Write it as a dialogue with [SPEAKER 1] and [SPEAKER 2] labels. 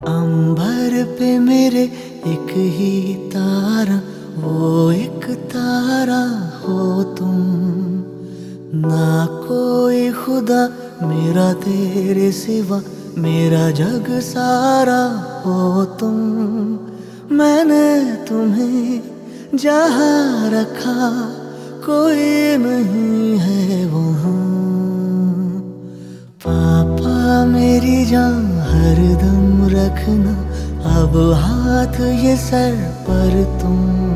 [SPEAKER 1] अंबर पे मेरे एक ही तारा, वो एक तारा हो तुम। ना कोई खुदा मेरा तेरे सिवा, मेरा जग सारा हो तुम। मैंने तुम्हें जहाँ रखा कोई नहीं है वहाँ। पापा मेरी जान हरदम रखना, अब हाथ ये सर पर तुम।